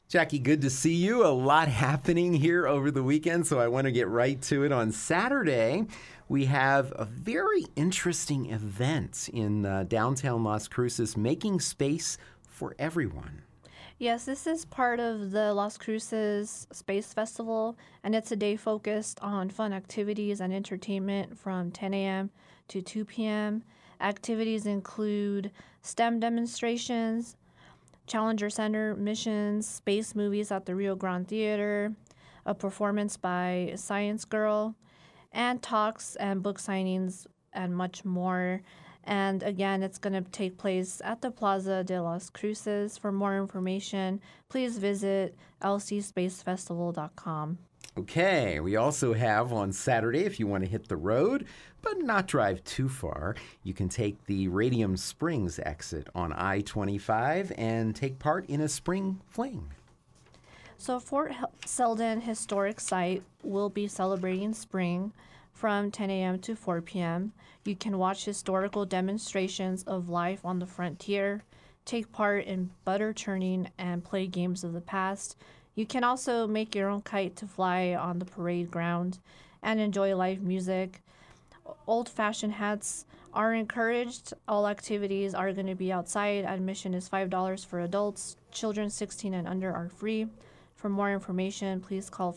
Jackie, good to see you. A lot happening here over the weekend, so I want to get right to it. On Saturday, we have a very interesting event in downtown Las Cruces, Making Space for Everyone. Yes, this is part of the Las Cruces Space Festival, and it's a day focused on fun activities and entertainment from 10 a.m. to 2 p.m. Activities include STEM demonstrations, Challenger Center missions, space movies at the Rio Grande Theater, a performance by Science Girl, and talks and book signings and much more. And again, it's going to take place at the Plaza de Las Cruces. For more information, please visit lcspacefestival.com. Okay, we also have on Saturday, if you want to hit the road, but not drive too far, you can take the Radium Springs exit on I-25 and take part in a spring fling. So Fort Selden Historic Site will be celebrating spring from 10 a.m. to 4 p.m. You can watch historical demonstrations of life on the frontier, take part in butter churning, and play games of the past. You can also make your own kite to fly on the parade ground and enjoy live music. Old-fashioned hats are encouraged. All activities are going to be outside. Admission is $5 for adults. Children 16 and under are free. For more information, please call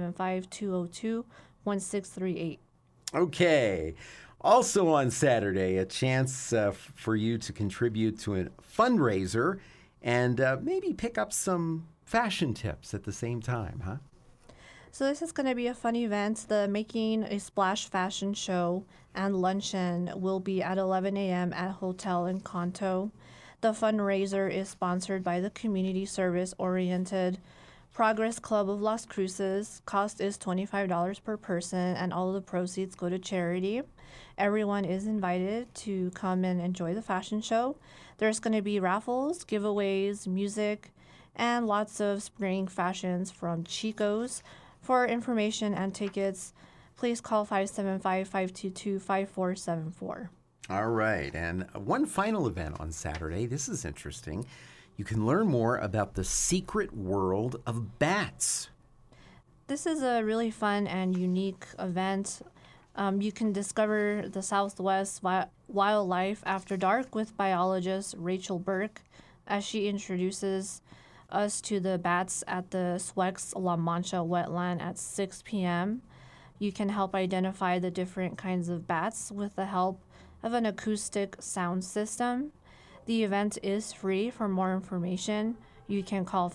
575-202-1638. Okay. Also on Saturday, a chance for you to contribute to a fundraiser and maybe pick up some fashion tips at the same time, huh? So this is going to be a fun event. The Making a Splash fashion show and luncheon will be at 11 a.m. at Hotel Encanto. The fundraiser is sponsored by the community service-oriented Progress Club of Las Cruces. Cost is $25 per person, and all of the proceeds go to charity. Everyone is invited to come and enjoy the fashion show. There's going to be raffles, giveaways, music, and lots of spring fashions from Chico's. For information and tickets, please call 575-522-5474. All right. And one final event on Saturday. This is interesting. You can learn more about the secret world of bats. This is a really fun and unique event. You can discover the Southwest wildlife after dark with biologist Rachel Burke as she introduces us to the bats at the Swex La Mancha wetland at 6 p.m. You can help identify the different kinds of bats with the help of an acoustic sound system. The event is free. For more information, you can call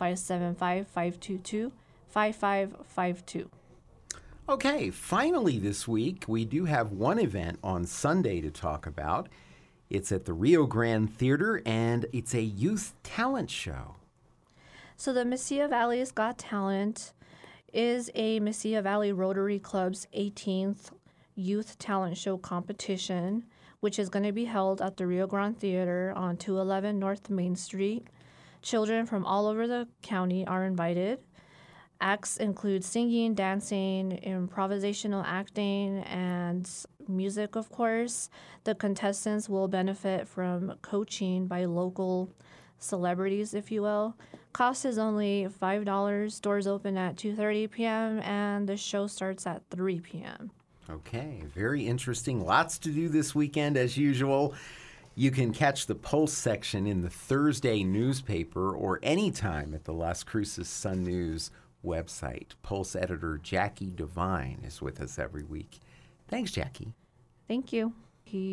575-522-5552. Okay, finally this week, we do have one event on Sunday to talk about. It's at the Rio Grande Theater, and it's a youth talent show. So the Mesilla Valley's Got Talent is a Mesilla Valley Rotary Club's 18th youth talent show competition, which is going to be held at the Rio Grande Theater on 211 North Main Street. Children from all over the county are invited. Acts include singing, dancing, improvisational acting, and music, of course. The contestants will benefit from coaching by local celebrities, if you will. Cost is only $5. Doors open at 2:30 p.m. and the show starts at 3 p.m. Okay, very interesting. Lots to do this weekend as usual. You can catch the Pulse section in the Thursday newspaper or anytime at the Las Cruces Sun News website. Pulse editor Jackie Devine is with us every week. Thanks, Jackie. Thank you.